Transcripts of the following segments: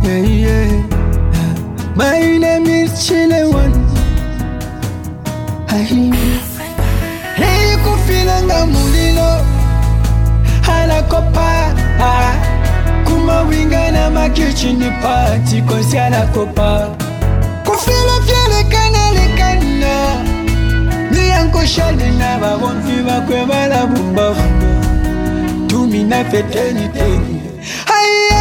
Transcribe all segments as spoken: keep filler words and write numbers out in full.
yeah, yeah. My name is Chilewan. Hey, kufilanga mulilo hala kopa kuma winga na makichini party kosi ala kopa kufila fiele kana lekana ni yanko shali na babonfi bakwe bala bumba tumi na feteni teni aye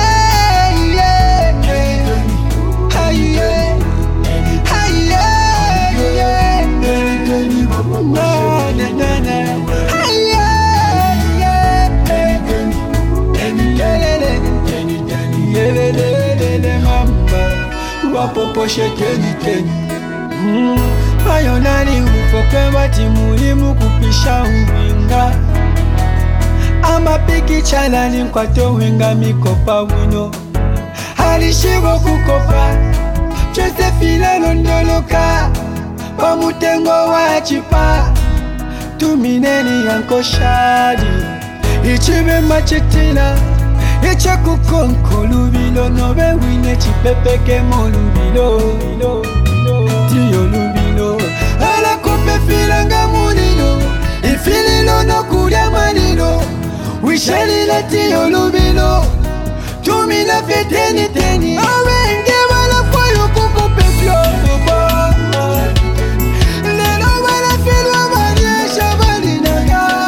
wapoposhe teni teni mayonani ufoke bati mulimu kupisha uwinga amapiki chalani nkwato winga mikopa wino halishibo kukopa Josephine londoloka pamutengo wa chipa tumineni yanko shadi ichibe machitina Echa kukonko lubilo nobe wine chipepeke mo lubilo Tiyo lubilo Ala kope filanga mulilo Ifililo no kuria manilo Wishalila tiyo lubilo Tumina feteni teni Awe nge wala kwayo kukope fyo Lelo wala filwa maniesha valinaga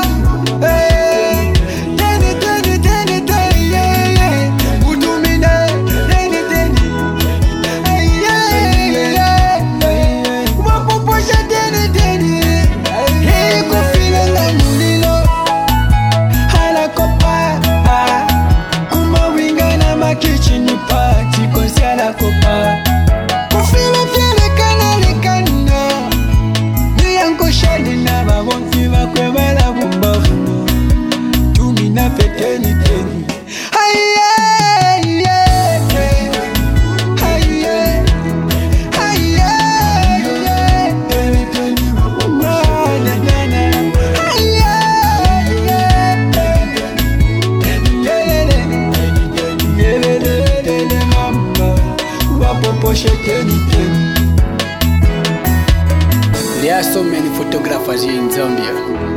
There are so many photographers here in Zambia,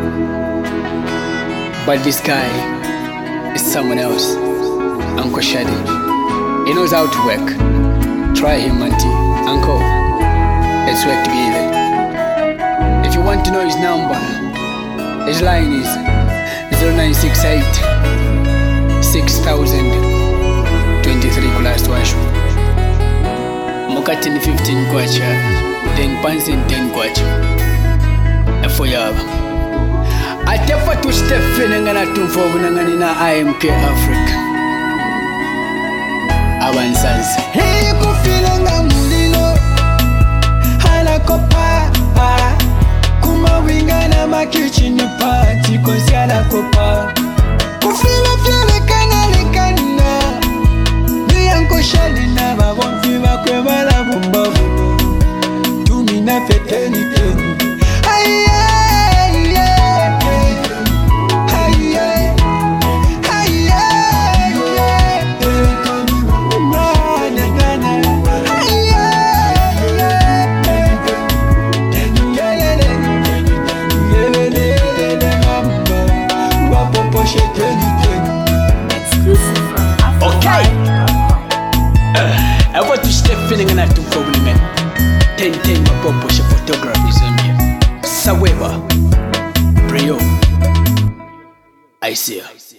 but this guy is someone else. Uncle Shadi, he knows how to work. Try him, auntie. Uncle, let's work together. If you want to know his number, his line is zero nine six eight six thousand twenty-three Kulas Washu. Mokatini fifteen kwacha, ten pounds and ten kwacha. For yaba. Atefa to Stephen ngana tumfo ngani na I M K Africa. Avanzanza. Hey, kufilanga mulilo hala kopa kuma winga na makichini party kosi ala kopa kufila fiele kana lekana ni yanko shali na babonfi bakwe bala bumba tumi na feteni teni aye I want to step feeling and I to problem man. Ten ten my pop push photography Zambia. Saweba Brio I see ya.